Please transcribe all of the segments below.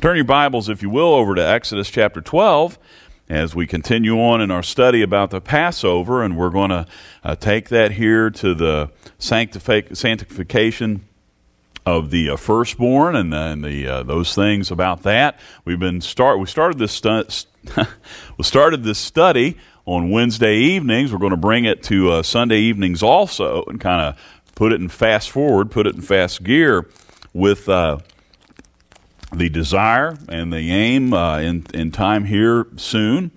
Turn your Bibles, if you will, over to Exodus chapter 12 as we continue on in our study about the Passover, and we're going to take that here to the sanctification of the firstborn and those things about that. We started this study on Wednesday evenings. We're going to bring it to Sunday evenings also, and kind of put it in fast gear with the desire and the aim in time here soon,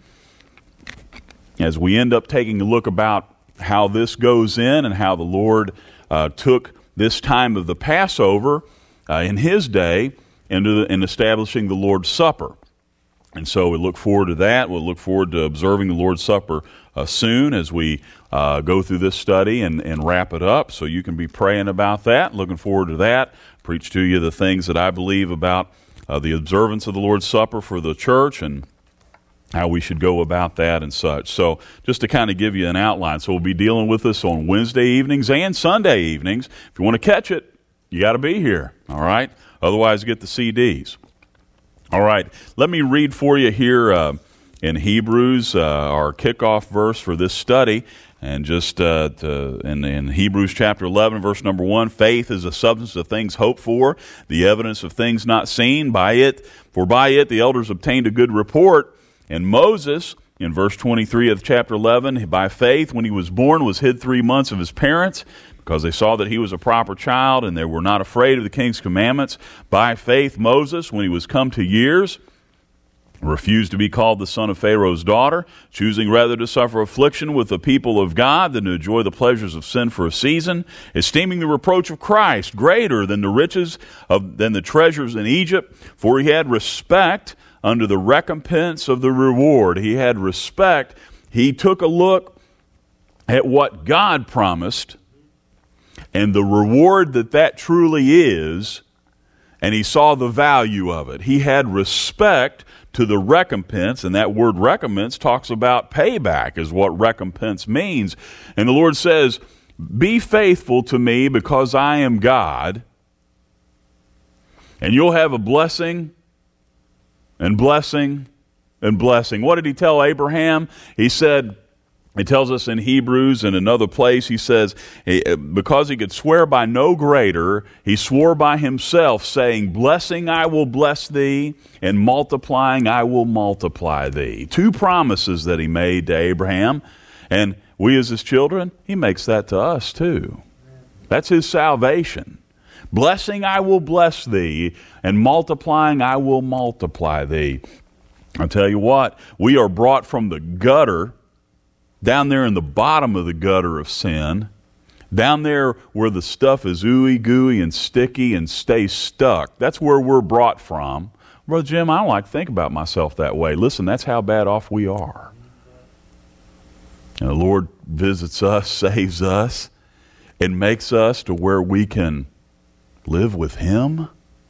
as we end up taking a look about how this goes in and how the Lord took this time of the Passover in His day in establishing the Lord's Supper. And so we look forward to that. We'll look forward to observing the Lord's Supper soon as we go through this study and wrap it up. So you can be praying about that. Looking forward to that. Preach to you the things that I believe about the observance of the Lord's Supper for the church and how we should go about that and such. So just to kind of give you an outline. So we'll be dealing with this on Wednesday evenings and Sunday evenings. If you want to catch it, you got to be here. All right? Otherwise, get the CDs. All right. Let me read for you here in Hebrews, our kickoff verse for this study. And just in Hebrews chapter 11, verse number 1, faith is the substance of things hoped for, the evidence of things not seen. For by it the elders obtained a good report. And Moses, in verse 23 of chapter 11, by faith, when he was born, was hid 3 months of his parents, because they saw that he was a proper child, and they were not afraid of the king's commandments. By faith, Moses, when he was come to years, refused to be called the son of Pharaoh's daughter, choosing rather to suffer affliction with the people of God than to enjoy the pleasures of sin for a season, esteeming the reproach of Christ greater than the treasures in Egypt, for he had respect unto the recompense of the reward. He had respect. He took a look at what God promised and the reward that truly is, and he saw the value of it. He had respect to the recompense, and that word recompense talks about payback is what recompense means. And the Lord says, be faithful to me because I am God, and you'll have a blessing and blessing and blessing. What did he tell Abraham? He said, it tells us in Hebrews in another place, he says, because he could swear by no greater, he swore by himself, saying, blessing I will bless thee, and multiplying I will multiply thee. Two promises that he made to Abraham, and we as his children, he makes that to us too. That's his salvation. Blessing I will bless thee, and multiplying I will multiply thee. I'll tell you what, we are brought from the gutter, down there in the bottom of the gutter of sin, down there where the stuff is ooey gooey and sticky and stays stuck. That's where we're brought from. Brother Jim, I don't like to think about myself that way. Listen, that's how bad off we are. And the Lord visits us, saves us, and makes us to where we can live with Him.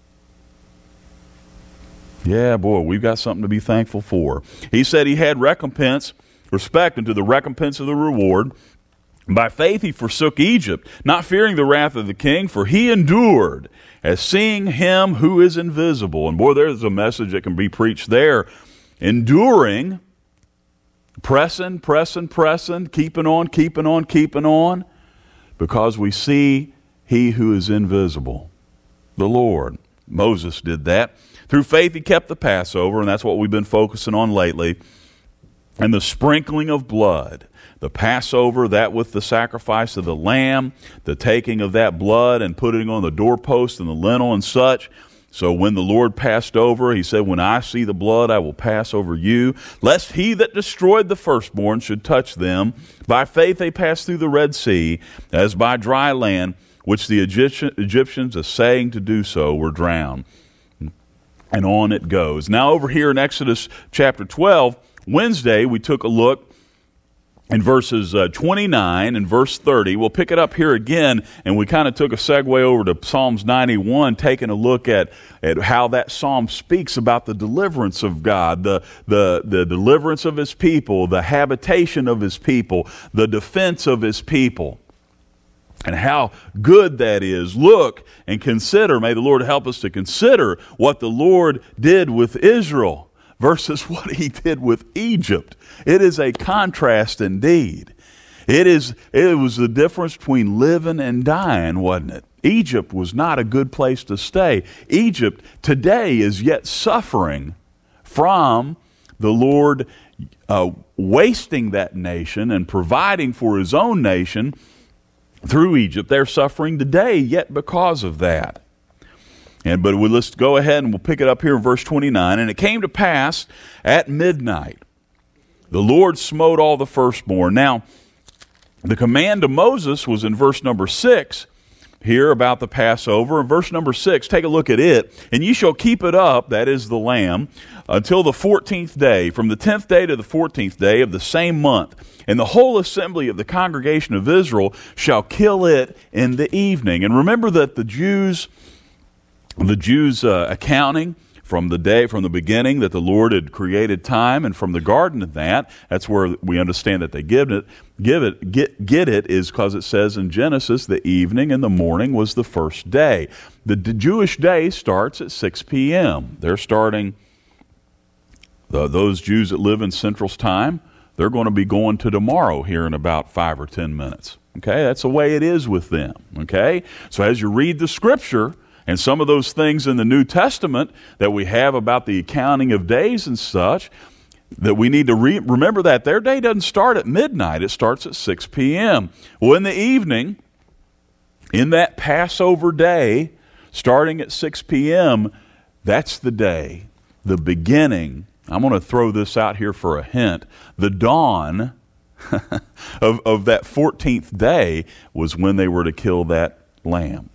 Yeah, boy, we've got something to be thankful for. He said he had respect unto the recompense of the reward. By faith he forsook Egypt, not fearing the wrath of the king, for he endured as seeing him who is invisible. And boy, there's a message that can be preached there. Enduring, pressing, keeping on, because we see he who is invisible, the Lord. Moses did that. Through faith he kept the Passover, and that's what we've been focusing on lately. And the sprinkling of blood, the Passover, that with the sacrifice of the lamb, the taking of that blood and putting on the doorpost and the lintel and such. So when the Lord passed over, he said, when I see the blood, I will pass over you, lest he that destroyed the firstborn should touch them. By faith they passed through the Red Sea, as by dry land, which the Egyptians, essaying to do so, were drowned. And on it goes. Now over here in Exodus chapter 12, Wednesday, we took a look in verses 29 and verse 30. We'll pick it up here again, and we kind of took a segue over to Psalms 91, taking a look at how that psalm speaks about the deliverance of God, the deliverance of His people, the habitation of His people, the defense of His people. and how good that is. Look and consider, may the Lord help us to consider what the Lord did with Israel versus what he did with Egypt. It is a contrast indeed. It was the difference between living and dying, wasn't it? Egypt was not a good place to stay. Egypt today is yet suffering from the Lord wasting that nation and providing for his own nation through Egypt. They're suffering today yet because of that. But let's go ahead and we'll pick it up here in verse 29. And it came to pass at midnight, the Lord smote all the firstborn. Now, the command to Moses was in verse number 6 here about the Passover. In verse number 6, take a look at it. And ye shall keep it up, that is the lamb, until the 14th day, from the 10th day to the 14th day of the same month. And the whole assembly of the congregation of Israel shall kill it in the evening. And remember that the Jews' accounting from the beginning that the Lord had created time, and from the garden of that's where we understand that they get it is because it says in Genesis the evening and the morning was the first day. The Jewish day starts at 6 p.m. They're starting, those Jews that live in Central's time, they're going to be going to tomorrow here in about 5 or 10 minutes. Okay, that's the way it is with them. Okay, so as you read the Scripture, and some of those things in the New Testament that we have about the accounting of days and such, that we need to remember that their day doesn't start at midnight. It starts at 6 p.m. Well, in the evening, in that Passover day, starting at 6 p.m., that's the day, the beginning. I'm going to throw this out here for a hint. The dawn of that 14th day was when they were to kill that lamb.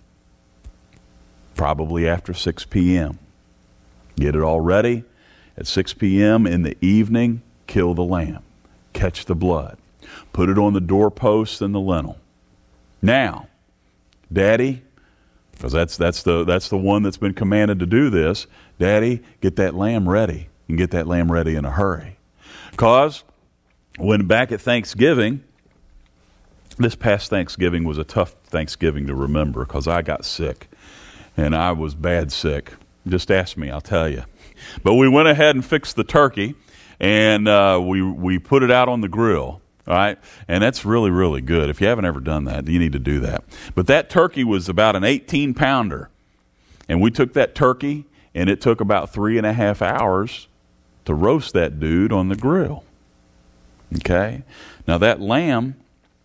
Probably after 6 p.m. Get it all ready. At 6 p.m. in the evening, kill the lamb. Catch the blood. Put it on the doorposts and the lintel. Now, Daddy, because that's the one that's been commanded to do this, Daddy, get that lamb ready. And get that lamb ready in a hurry. Because when back at Thanksgiving, this past Thanksgiving was a tough Thanksgiving to remember because I got sick. And I was bad sick. Just ask me, I'll tell you. But we went ahead and fixed the turkey, and we put it out on the grill, all right? And that's really, really good. If you haven't ever done that, you need to do that. But that turkey was about an 18-pounder. And we took that turkey, and it took about 3.5 hours to roast that dude on the grill. Okay? Now, that lamb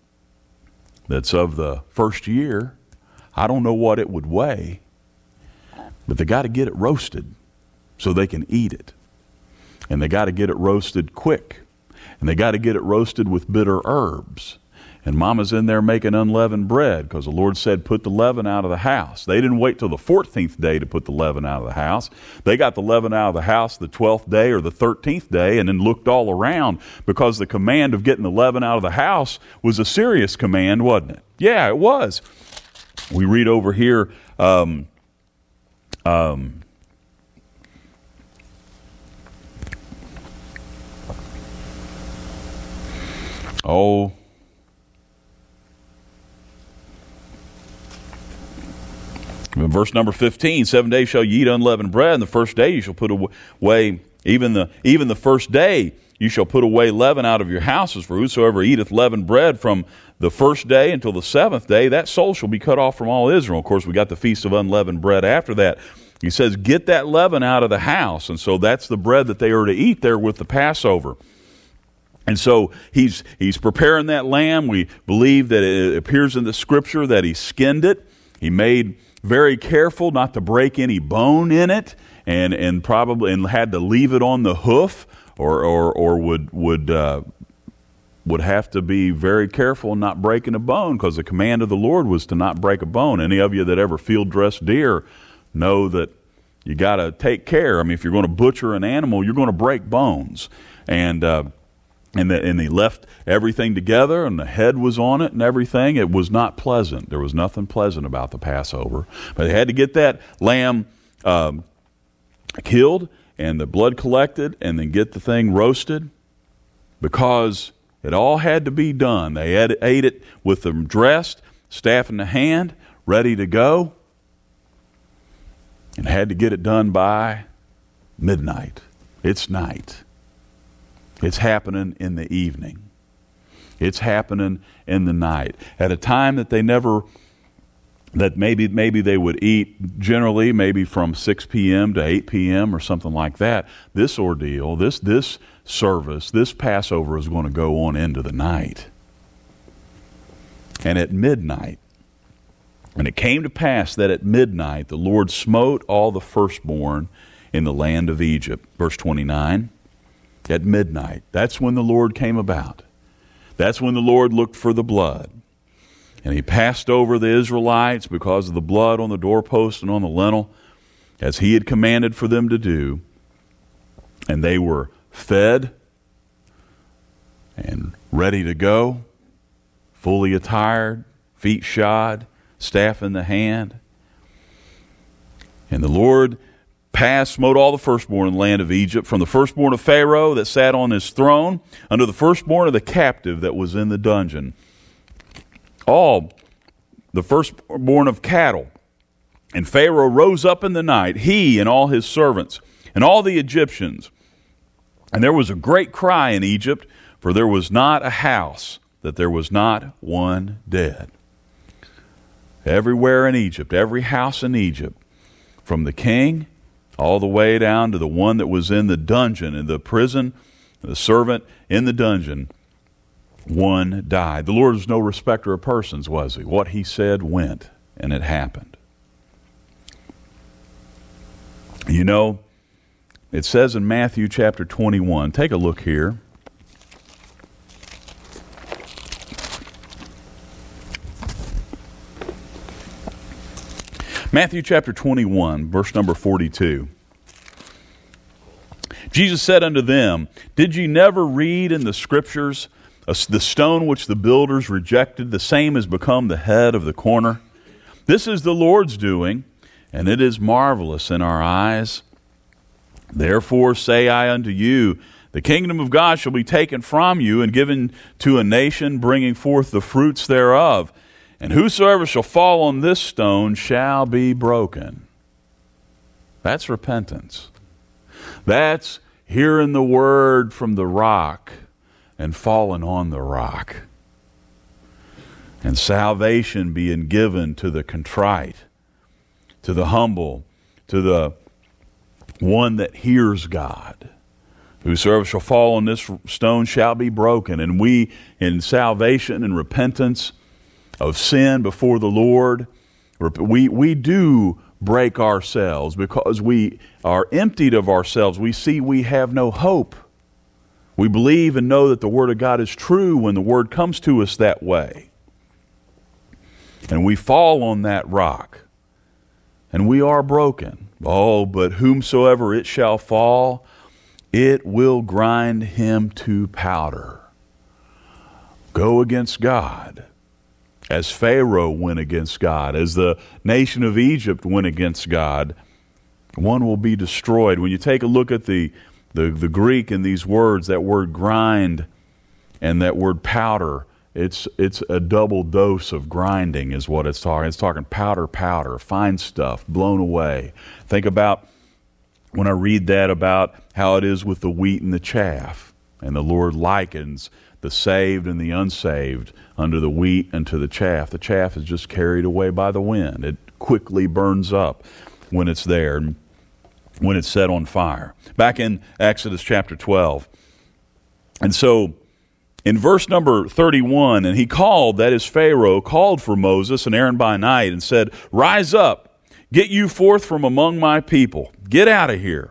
that's of the first year, I don't know what it would weigh, but they got to get it roasted so they can eat it. And they got to get it roasted quick. And they got to get it roasted with bitter herbs. And Mama's in there making unleavened bread because the Lord said, put the leaven out of the house. They didn't wait till the 14th day to put the leaven out of the house. They got the leaven out of the house the 12th day or the 13th day and then looked all around because the command of getting the leaven out of the house was a serious command, wasn't it? Yeah, it was. We read over here, in verse number 15, 7 days shall ye eat unleavened bread, and the first day you shall put away, even the first day you shall put away leaven out of your houses, for whosoever eateth leavened bread from the first day until the 7th day, that soul shall be cut off from all Israel. Of course, we got the Feast of Unleavened Bread after that. He says, get that leaven out of the house. And so that's the bread that they are to eat there with the Passover. And so he's preparing that lamb. We believe that it appears in the Scripture that he skinned it. He made very careful not to break any bone in it, and had to leave it on the hoof, or would have to be very careful not breaking a bone, because the command of the Lord was to not break a bone. Any of you that ever field dress deer know that you got to take care. I mean, if you're going to butcher an animal, you're going to break bones. And they left everything together, and the head was on it and everything. It was not pleasant. There was nothing pleasant about the Passover. But they had to get that lamb killed and the blood collected and then get the thing roasted, because it all had to be done. They ate it with them dressed, staff in the hand, ready to go, and had to get it done by midnight. It's night. It's happening in the evening. It's happening in the night. At a time that they never, that maybe they would eat generally maybe from 6 p.m. to 8 p.m. or something like that. This ordeal, this service, this Passover is going to go on into the night. And at midnight, and it came to pass that at midnight the Lord smote all the firstborn in the land of Egypt. Verse 29, at midnight. That's when the Lord came about. That's when the Lord looked for the blood. And he passed over the Israelites because of the blood on the doorpost and on the lintel, as he had commanded for them to do. And they were fed and ready to go, fully attired, feet shod, staff in the hand. And the Lord smote all the firstborn in the land of Egypt, from the firstborn of Pharaoh that sat on his throne, unto the firstborn of the captive that was in the dungeon. All the firstborn of cattle. And Pharaoh rose up in the night, he and all his servants, and all the Egyptians. And there was a great cry in Egypt, for there was not a house that there was not one dead. Everywhere in Egypt, every house in Egypt, from the king all the way down to the one that was in the dungeon, in the prison, the servant in the dungeon, one died. The Lord was no respecter of persons, was he? What he said went, and it happened. You know, it says in Matthew chapter 21, take a look here. Matthew chapter 21, verse number 42. Jesus said unto them, did ye never read in the Scriptures, the stone which the builders rejected, the same is become the head of the corner? This is the Lord's doing, and it is marvelous in our eyes. Therefore say I unto you, the kingdom of God shall be taken from you and given to a nation, bringing forth the fruits thereof. And whosoever shall fall on this stone shall be broken. That's repentance. That's hearing the word from the rock and falling on the rock. And salvation being given to the contrite, to the humble, to the one that hears God. Whosoever shall fall on this stone shall be broken. And we, in salvation and repentance of sin before the Lord, we do break ourselves because we are emptied of ourselves. We see we have no hope. We believe and know that the Word of God is true when the Word comes to us that way. And we fall on that rock, and we are broken. Oh, but whomsoever it shall fall, it will grind him to powder. Go against God. As Pharaoh went against God, as the nation of Egypt went against God, one will be destroyed. When you take a look at the Greek in these words, that word grind and that word powder, it's a double dose of grinding is what it's talking. It's talking powder, fine stuff, blown away. Think about when I read that about how it is with the wheat and the chaff, and the Lord likens the saved and the unsaved under the wheat and to the chaff. The chaff is just carried away by the wind. It quickly burns up when it's there, when it's set on fire. Back in Exodus chapter 12. And so in verse number 31, and he called, that is Pharaoh, called for Moses and Aaron by night and said, rise up, get you forth from among my people. Get out of here,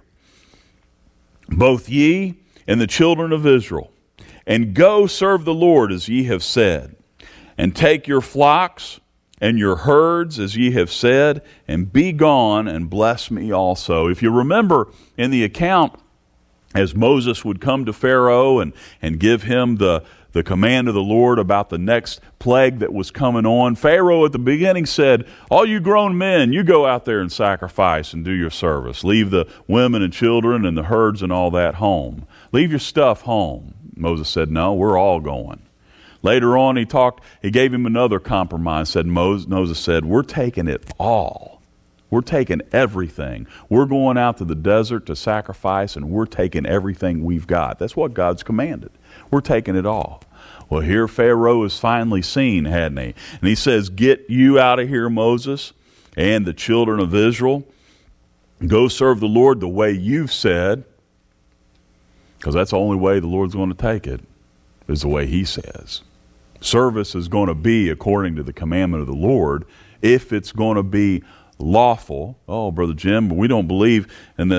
both ye and the children of Israel. And go serve the Lord as ye have said. And take your flocks and your herds as ye have said, and be gone and bless me also. If you remember in the account, as Moses would come to Pharaoh and give him the command of the Lord about the next plague that was coming on, Pharaoh at the beginning said, all you grown men, you go out there and sacrifice and do your service. Leave the women and children and the herds and all that home. Leave your stuff home. Moses said, no, we're all going. Later on, he gave him another compromise. Moses said, we're taking it all. We're taking everything. We're going out to the desert to sacrifice, and we're taking everything we've got. That's what God's commanded. We're taking it all. Well, here Pharaoh is finally seen, hadn't he? And he says, get you out of here, Moses, and the children of Israel. Go serve the Lord the way you've said, because that's the only way the Lord's going to take it, is the way he says. Service is going to be according to the commandment of the Lord. If it's going to be lawful, oh, Brother Jim, we don't believe in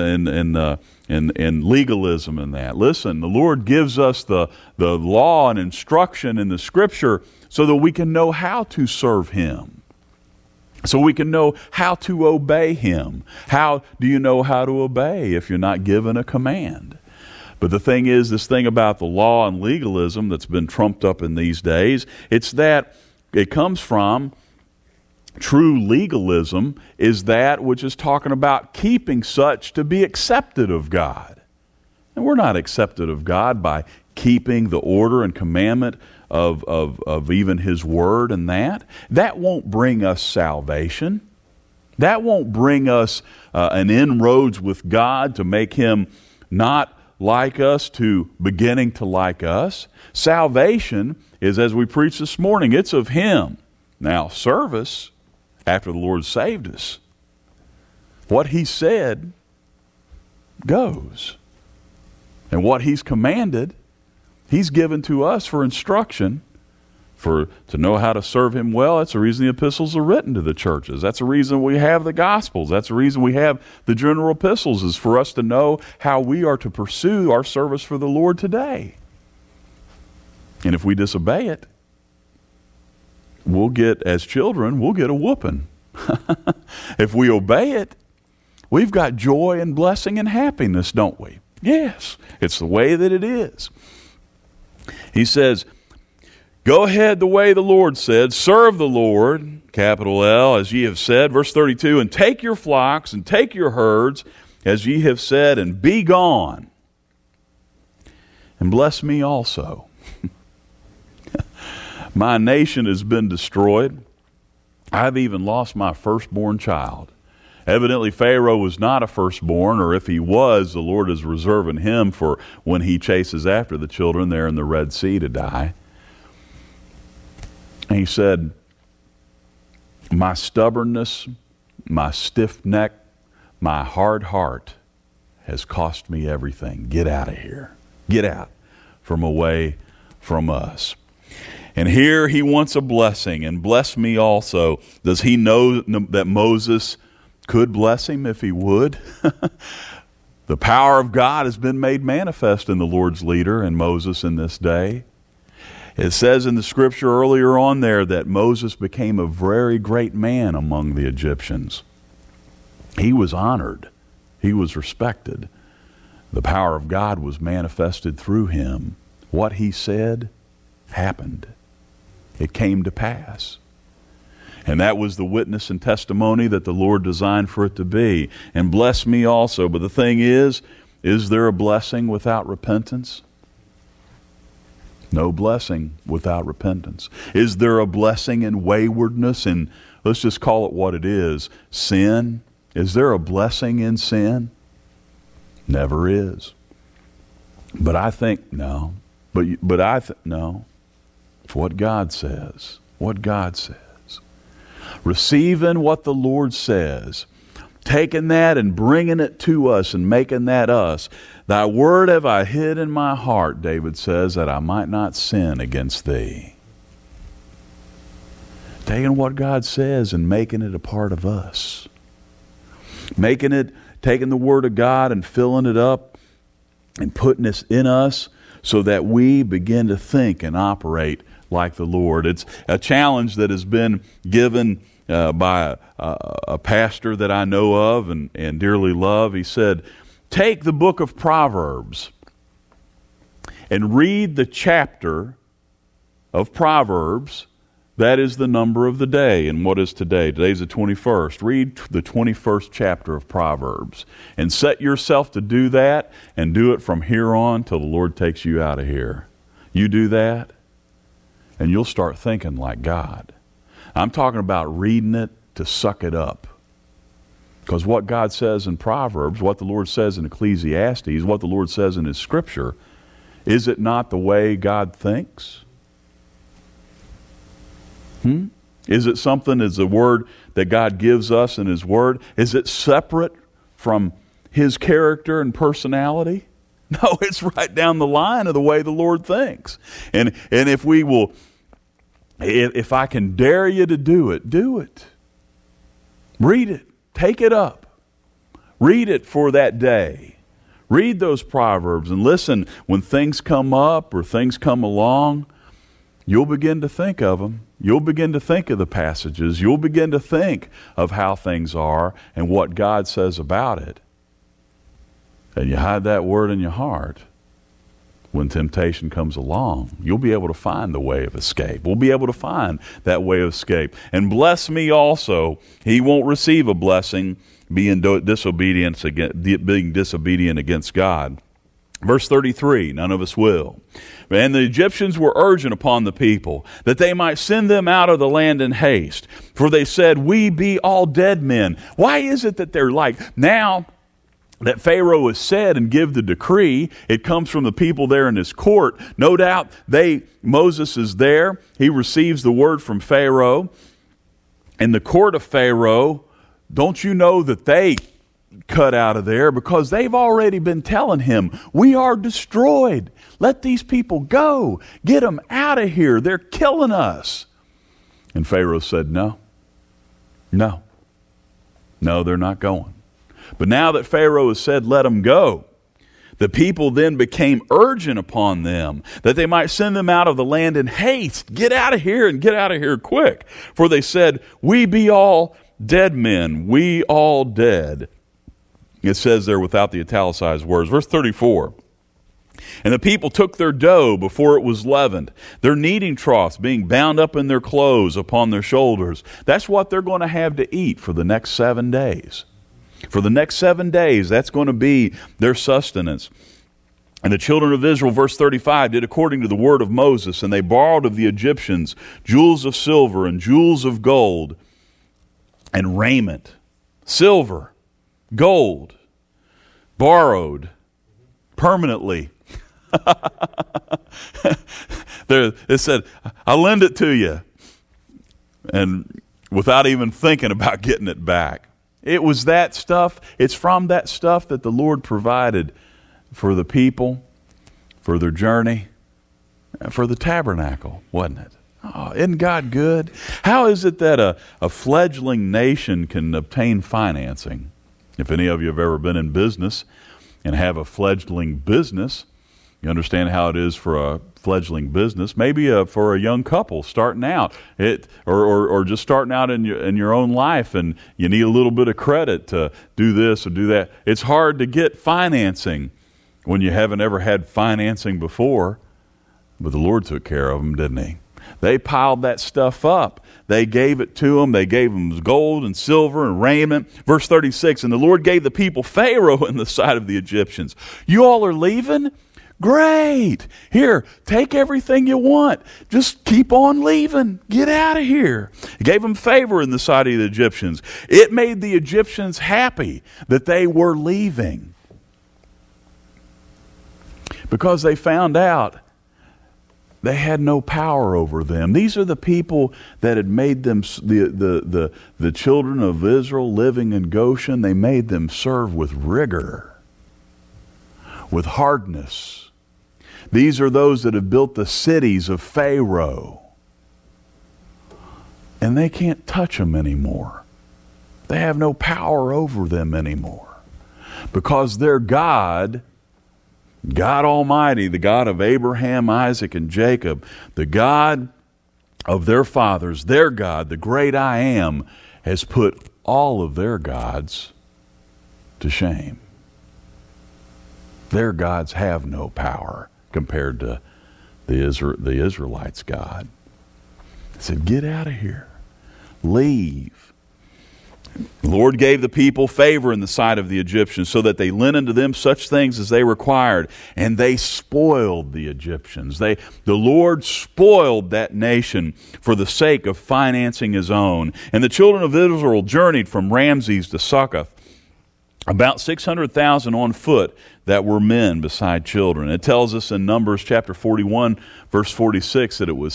legalism in that. Listen, the Lord gives us the law and instruction in the Scripture so that we can know how to serve Him, so we can know how to obey Him. How do you know how to obey if you're not given a command? But the thing is, this thing about the law and legalism that's been trumped up in these days, it's that it comes from true legalism is that which is talking about keeping such to be accepted of God. And we're not accepted of God by keeping the order and commandment of even His Word and that. That won't bring us salvation. That won't bring us an inroads with God to make Him not like us to beginning to like us. Salvation is, as we preached this morning, it's of Him. Now, service, after the Lord saved us, what He said goes. And what He's commanded, He's given to us for instruction, to know how to serve Him well. That's the reason the epistles are written to the churches. That's the reason we have the Gospels. That's the reason we have the general epistles, is for us to know how we are to pursue our service for the Lord today. And if we disobey it, as children, we'll get a whooping. If we obey it, we've got joy and blessing and happiness, don't we? Yes, it's the way that it is. He says, go ahead the way the Lord said, serve the Lord, capital L, as ye have said. Verse 32, and take your flocks and take your herds, as ye have said, and be gone. And bless me also. My nation has been destroyed. I've even lost my firstborn child. Evidently, Pharaoh was not a firstborn, or if he was, the Lord is reserving him for when he chases after the children there in the Red Sea to die. And he said, my stubbornness, my stiff neck, my hard heart has cost me everything. Get out of here. Get out from away from us. And here he wants a blessing, and bless me also. Does he know that Moses could bless him if he would? The power of God has been made manifest in the Lord's leader and Moses in this day. It says in the Scripture earlier on there that Moses became a very great man among the Egyptians. He was honored. He was respected. The power of God was manifested through him. What he said happened. It came to pass. And that was the witness and testimony that the Lord designed for it to be. And bless me also. But the thing is there a blessing without repentance? No blessing without repentance. Is there a blessing in waywardness and, let's just call it what it is, sin? Is there a blessing in sin? Never is. But I think, no. No. It's what God says. What God says. Receiving what the Lord says. Taking that and bringing it to us and making that us. Thy word have I hid in my heart, David says, that I might not sin against thee. Taking what God says and making it a part of us. Taking the word of God and filling it up and putting this in us so that we begin to think and operate like the Lord. It's a challenge that has been given by a pastor that I know of and dearly love. He said, take the book of Proverbs and read the chapter of Proverbs. That is the number of the day. And what is today? Today's the 21st. Read the 21st chapter of Proverbs and set yourself to do that and do it from here on till the Lord takes you out of here. You do that, and you'll start thinking like God. I'm talking about reading it to suck it up. Because what God says in Proverbs, what the Lord says in Ecclesiastes, what the Lord says in His Scripture, is it not the way God thinks? Is it something, is the word that God gives us in His Word, is it separate from His character and personality? No, it's right down the line of the way the Lord thinks. And if we will, if I can dare you to do it, do it. Read it. Take it up. Read it for that day. Read those Proverbs and listen when things come up or things come along. You'll begin to think of them. You'll begin to think of the passages. You'll begin to think of how things are and what God says about it. And you hide that word in your heart. When temptation comes along, you'll be able to find the way of escape. We'll be able to find that way of escape. And bless me also. He won't receive a blessing being disobedient against God. Verse 33, none of us will. And the Egyptians were urgent upon the people that they might send them out of the land in haste. For they said, we be all dead men. Why is it that they're like, now that Pharaoh has said and give the decree, it comes from the people there in his court. No doubt Moses is there. He receives the word from Pharaoh. In the court of Pharaoh, don't you know that they cut out of there because they've already been telling him, we are destroyed. Let these people go. Get them out of here. They're killing us. And Pharaoh said, no, they're not going. But now that Pharaoh has said, let them go, the people then became urgent upon them that they might send them out of the land in haste. Get out of here and get out of here quick. For they said, we be all dead men, we all dead. It says there without the italicized words. Verse 34. And the people took their dough before it was leavened, their kneading troughs being bound up in their clothes upon their shoulders. That's what they're going to have to eat for the next 7 days. For the next 7 days, that's going to be their sustenance. And the children of Israel, verse 35, did according to the word of Moses, and they borrowed of the Egyptians jewels of silver and jewels of gold and raiment. Silver, gold, borrowed permanently. It said, I'll lend it to you. And without even thinking about getting it back. It was that stuff, it's from that stuff that the Lord provided for the people, for their journey, for the tabernacle, wasn't it? Oh, isn't God good? How is it that a fledgling nation can obtain financing? If any of you have ever been in business and have a fledgling business, you understand how it is for a fledgling business, maybe for a young couple starting out, or just starting out in your own life, and you need a little bit of credit to do this or do that. It's hard to get financing when you haven't ever had financing before, but the Lord took care of them, didn't He? They piled that stuff up. They gave it to them. They gave them gold and silver and raiment. Verse 36, and the Lord gave the people Pharaoh in the sight of the Egyptians. You all are leaving? Great. Here, take everything you want. Just keep on leaving. Get out of here. He gave them favor in the sight of the Egyptians. It made the Egyptians happy that they were leaving, because they found out they had no power over them. These are the people that had made them, the children of Israel living in Goshen, they made them serve with rigor, with hardness. These are those that have built the cities of Pharaoh. And they can't touch them anymore. They have no power over them anymore. Because their God, God Almighty, the God of Abraham, Isaac, and Jacob, the God of their fathers, their God, the great I Am, has put all of their gods to shame. Their gods have no power compared to the Israelites' God. He said, get out of here. Leave. The Lord gave the people favor in the sight of the Egyptians, so that they lent unto them such things as they required, and they spoiled the Egyptians. The Lord spoiled that nation for the sake of financing his own. And the children of Israel journeyed from Ramses to Succoth, about 600,000 on foot that were men beside children. It tells us in Numbers chapter 41, verse 46, that it was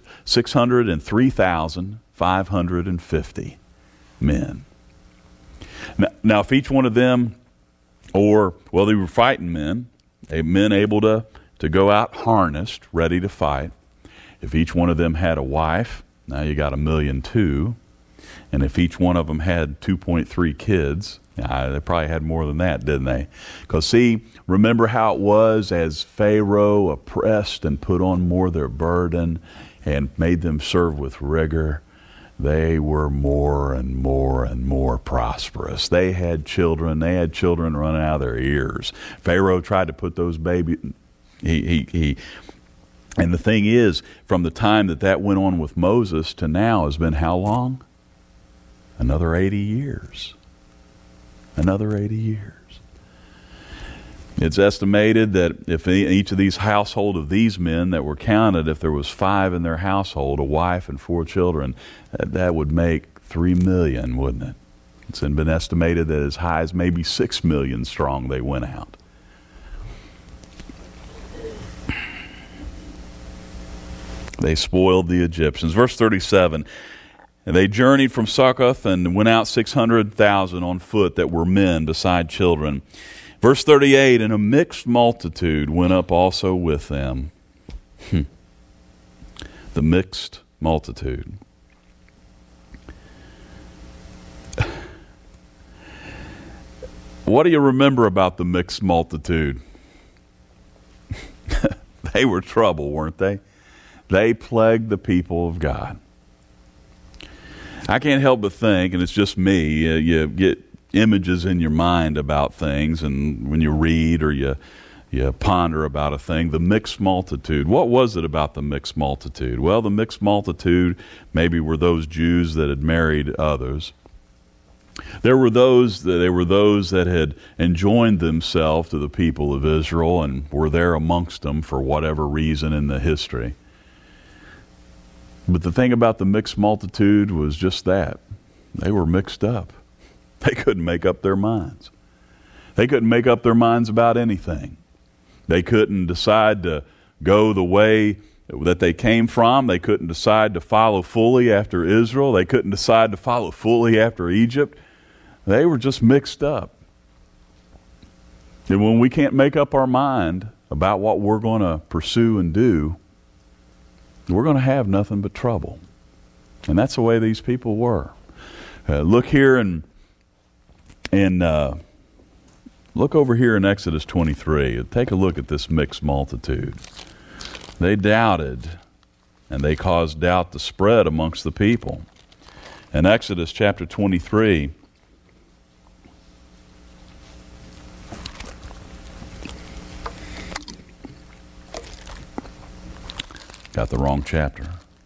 603,550 men. Now, if each one of them, they were fighting men able to go out harnessed, ready to fight. If each one of them had a wife, now you got 1,000,002. And if each one of them had 2.3 kids, they probably had more than that, didn't they? Because see, remember how it was as Pharaoh oppressed and put on more of their burden and made them serve with rigor. They were more and more and more prosperous. They had children running out of their ears. Pharaoh tried to put those babies. And the thing is, from the time that went on with Moses to now has been how long? Another 80 years. Another 80 years. It's estimated that if each of these household of these men that were counted, if there was 5 in their household, a wife and 4 children, that would make 3 million, wouldn't it? It's been estimated that as high as maybe 6 million strong they went out. They spoiled the Egyptians. Verse 37, and they journeyed from Succoth and went out 600,000 on foot that were men beside children. Verse 38, and a mixed multitude went up also with them. The mixed multitude. What do you remember about the mixed multitude? They were trouble, weren't they? They plagued the people of God. I can't help but think, and it's just me, you get images in your mind about things, and when you read or you ponder about a thing, the mixed multitude. What was it about the mixed multitude? Well, the mixed multitude maybe were those Jews that had married others. They were those that had enjoined themselves to the people of Israel and were there amongst them for whatever reason in the history. But the thing about the mixed multitude was just that. They were mixed up. They couldn't make up their minds. They couldn't make up their minds about anything. They couldn't decide to go the way that they came from. They couldn't decide to follow fully after Israel. They couldn't decide to follow fully after Egypt. They were just mixed up. And when we can't make up our mind about what we're going to pursue and do, we're going to have nothing but trouble. And that's the way these people were. Look here and look over here in Exodus 23. Take a look at this mixed multitude. They doubted, and they caused doubt to spread amongst the people. In Exodus chapter 23, got the wrong chapter.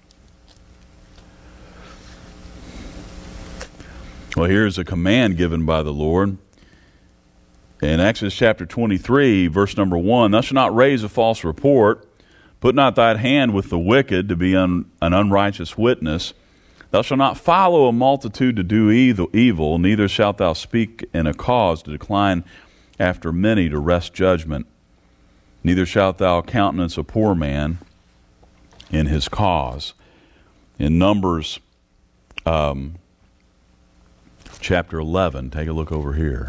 Well, here's a command given by the Lord. In Exodus chapter 23, verse number 1, thou shalt not raise a false report. Put not thine hand with the wicked to be an unrighteous witness. Thou shalt not follow a multitude to do evil, neither shalt thou speak in a cause to decline after many to wrest judgment. Neither shalt thou countenance a poor man in his cause. In Numbers chapter 11, take a look over here.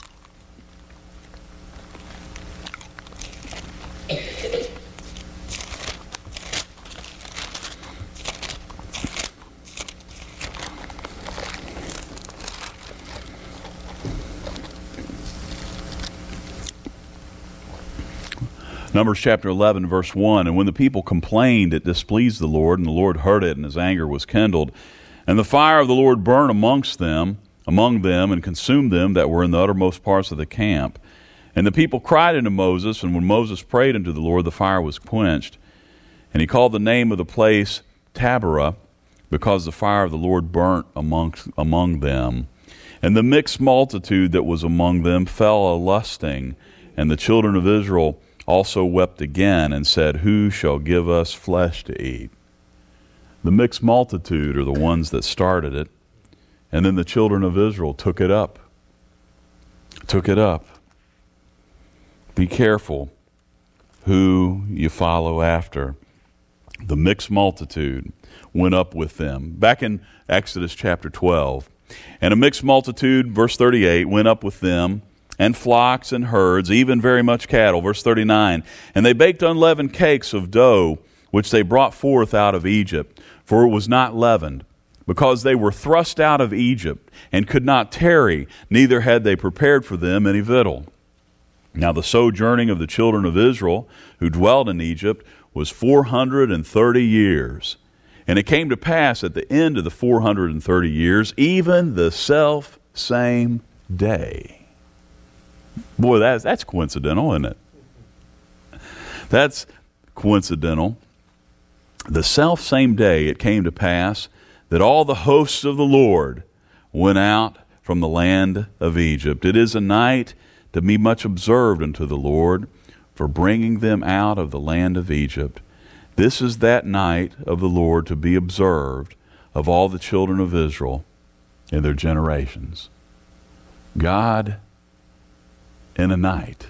Numbers chapter 11, verse 1, and when the people complained, it displeased the Lord, and the Lord heard it, and his anger was kindled. And the fire of the Lord burned among them, and consumed them that were in the uttermost parts of the camp. And the people cried unto Moses, and when Moses prayed unto the Lord, the fire was quenched. And he called the name of the place Taberah, because the fire of the Lord burnt among them. And the mixed multitude that was among them fell a-lusting, and the children of Israel also wept again and said, Who shall give us flesh to eat? The mixed multitude are the ones that started it, and then the children of Israel took it up. Took it up. Be careful who you follow after. The mixed multitude went up with them. Back in Exodus chapter 12, and a mixed multitude, verse 38, went up with them, and flocks and herds, even very much cattle. Verse 39, and they baked unleavened cakes of dough, which they brought forth out of Egypt, for it was not leavened, because they were thrust out of Egypt, and could not tarry, neither had they prepared for them any victual. Now the sojourning of the children of Israel, who dwelt in Egypt, was 430 years. And it came to pass at the end of the 430 years, even the self same day. Boy, that's coincidental, isn't it? That's coincidental. The self same day it came to pass that all the hosts of the Lord went out from the land of Egypt. It is a night to be much observed unto the Lord for bringing them out of the land of Egypt. This is that night of the Lord to be observed of all the children of Israel in their generations. God, in a night,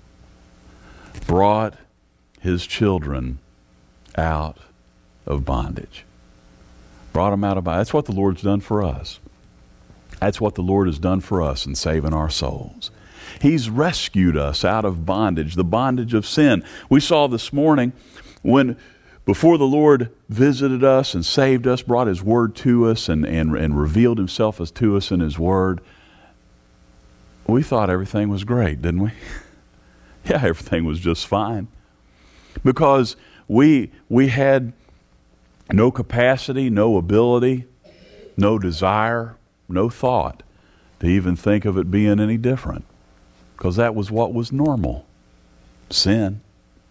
brought his children out of bondage. Brought them out of bondage. That's what the Lord's done for us. That's what the Lord has done for us in saving our souls. He's rescued us out of bondage, the bondage of sin. We saw this morning when before the Lord visited us and saved us, brought his word to us and revealed himself as to us in his word, we thought everything was great, didn't we? Yeah, everything was just fine. Because we had no capacity, no ability, no desire, no thought to even think of it being any different. Because that was what was normal. Sin.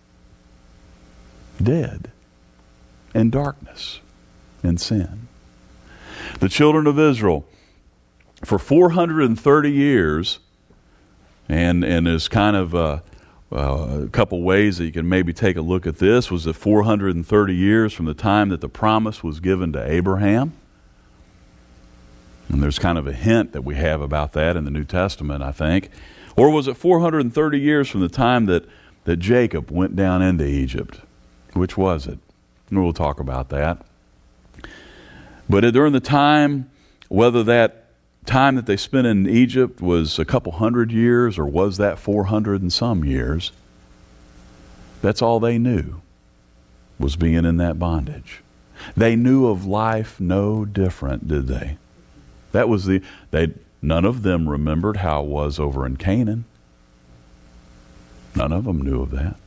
Dead. In darkness. In sin. The children of Israel, for 430 years, and there's kind of a couple ways that you can maybe take a look at this, was that 430 years from the time that the promise was given to Abraham. And there's kind of a hint that we have about that in the New Testament, I think. Or was it 430 years from the time that Jacob went down into Egypt? Which was it? And we'll talk about that. But during the time, whether that time that they spent in Egypt was a couple hundred years or was that 400 and some years, that's all they knew, was being in that bondage. They knew of life no different, did they? That was none of them remembered how it was over in Canaan. None of them knew of that.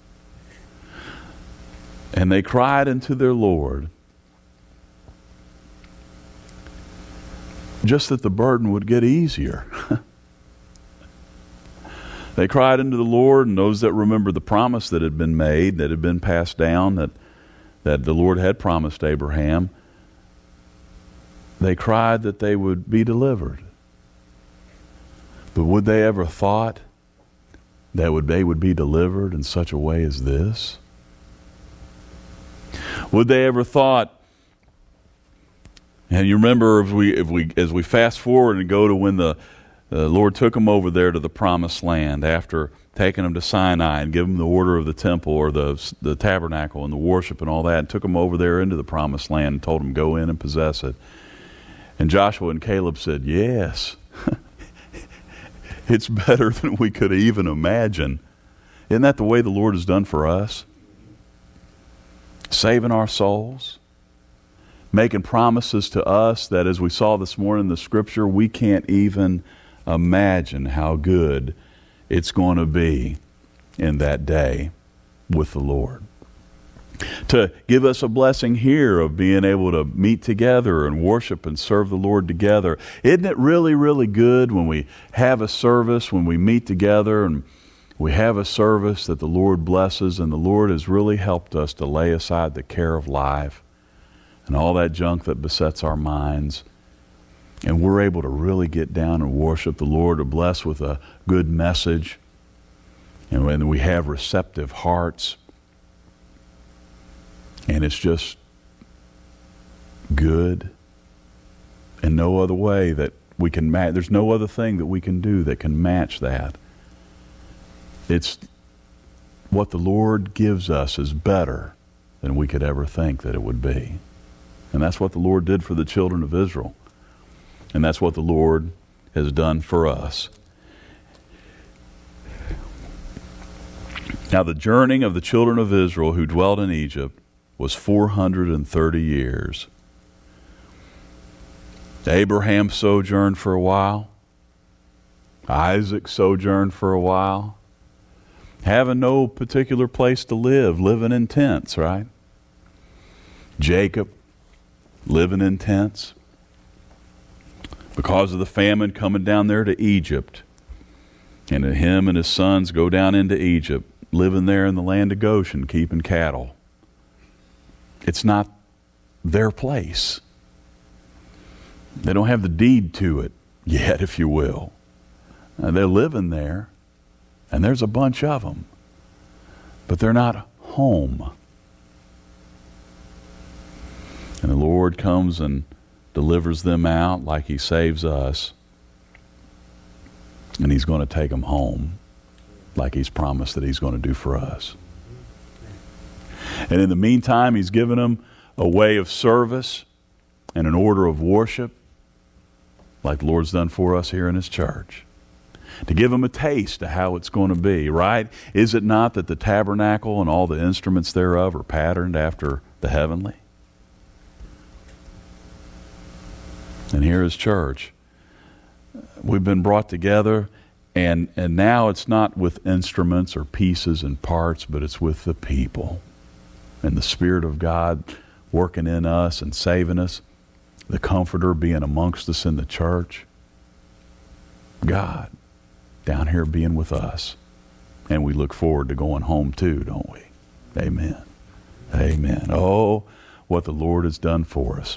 And they cried unto their Lord, just that the burden would get easier. They cried unto the Lord, and those that remembered the promise that had been made, that had been passed down, that the Lord had promised Abraham, they cried that they would be delivered. But would they ever thought that they would be delivered in such a way as this? Would they ever thought, and you remember as we fast forward and go to when the Lord took them over there to the promised land after taking them to Sinai and giving them the order of the temple or the tabernacle and the worship and all that, and took them over there into the promised land and told them go in and possess it. And Joshua and Caleb said, yes, it's better than we could even imagine. Isn't that the way the Lord has done for us? Saving our souls, making promises to us that, as we saw this morning in the scripture, we can't even imagine how good it's going to be in that day with the Lord. To give us a blessing here of being able to meet together and worship and serve the Lord together. Isn't it really, really good when we have a service, when we meet together and we have a service that the Lord blesses, and the Lord has really helped us to lay aside the care of life and all that junk that besets our minds, and we're able to really get down and worship the Lord, or bless with a good message, and when we have receptive hearts, and it's just good, and no other way that we can match. There's no other thing that we can do that can match that. It's what the Lord gives us is better than we could ever think that it would be. And that's what the Lord did for the children of Israel. And that's what the Lord has done for us. Now the journeying of the children of Israel who dwelt in Egypt was 430 years. Abraham sojourned for a while. Isaac sojourned for a while. Having no particular place to live, living in tents, right? Jacob, living in tents. Because of the famine coming down there to Egypt. And him and his sons go down into Egypt, living there in the land of Goshen, keeping cattle. It's not their place. They don't have the deed to it yet, if you will. They're living there, and there's a bunch of them. But they're not home. And the Lord comes and delivers them out like He saves us. And He's going to take them home like He's promised that He's going to do for us. And in the meantime, He's given them a way of service and an order of worship like the Lord's done for us here in His church. To give them a taste of how it's going to be, right? Is it not that the tabernacle and all the instruments thereof are patterned after the heavenly? And here is church. We've been brought together, and now it's not with instruments or pieces and parts, but it's with the people. And the Spirit of God working in us and saving us. The Comforter being amongst us in the church. God down here being with us. And we look forward to going home too, don't we? Amen. Amen. Oh, what the Lord has done for us.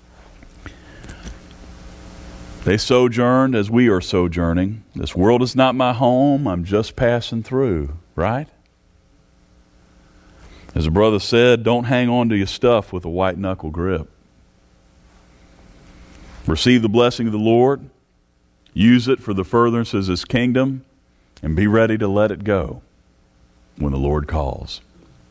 They sojourned as we are sojourning. This world is not my home. I'm just passing through, right? As a brother said, don't hang on to your stuff with a white knuckle grip. Receive the blessing of the Lord. Use it for the furtherance of His kingdom, and be ready to let it go when the Lord calls.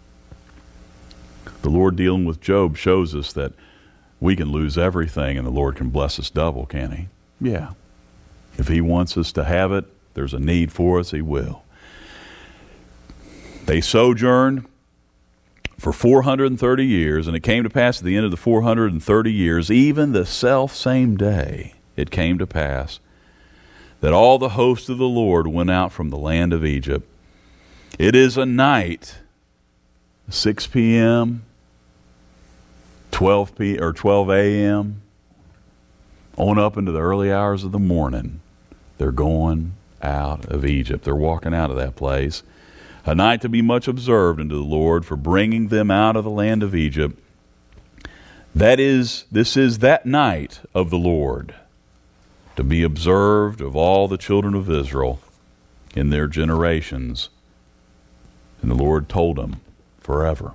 The Lord dealing with Job shows us that we can lose everything and the Lord can bless us double, can't He? Yeah. If He wants us to have it, there's a need for us, He will. They sojourned for 430 years, and it came to pass at the end of the 430 years, even the self-same day, it came to pass that all the host of the Lord went out from the land of Egypt. It is a night, 6 p.m., 12 a.m., on up into the early hours of the morning. They're going out of Egypt. They're walking out of that place. A night to be much observed unto the Lord for bringing them out of the land of Egypt. This is that night of the Lord, to be observed of all the children of Israel in their generations. And the Lord told them forever.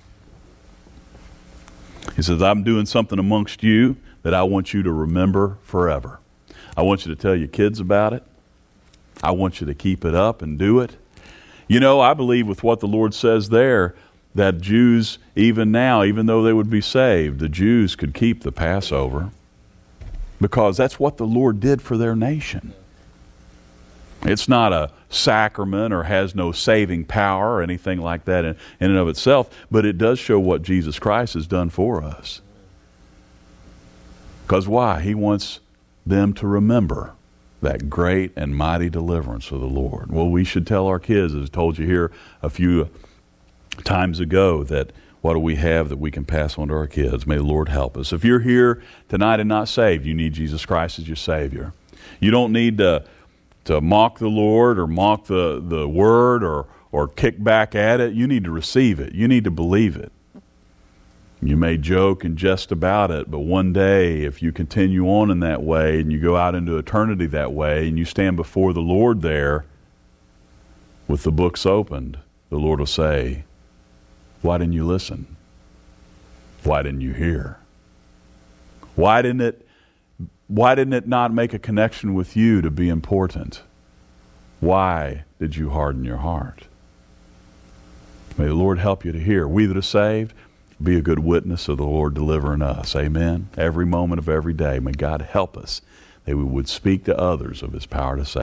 He says, I'm doing something amongst you that I want you to remember forever. I want you to tell your kids about it. I want you to keep it up and do it. You know, I believe with what the Lord says there, that Jews, even now, even though they would be saved, the Jews could keep the Passover. Because that's what the Lord did for their nation. It's not a sacrament or has no saving power or anything like that in and of itself, but it does show what Jesus Christ has done for us. Because why? He wants them to remember that great and mighty deliverance of the Lord. Well, we should tell our kids, as I told you here a few times ago, that what do we have that we can pass on to our kids? May the Lord help us. If you're here tonight and not saved, you need Jesus Christ as your Savior. You don't need to mock the Lord or mock the Word or kick back at it. You need to receive it. You need to believe it. You may joke and jest about it, but one day, if you continue on in that way and you go out into eternity that way and you stand before the Lord there with the books opened, the Lord will say, why didn't you listen? Why didn't you hear? Why didn't it not make a connection with you to be important? Why did you harden your heart? May the Lord help you to hear. We that are saved, be a good witness of the Lord delivering us. Amen. Every moment of every day, may God help us that we would speak to others of His power to save.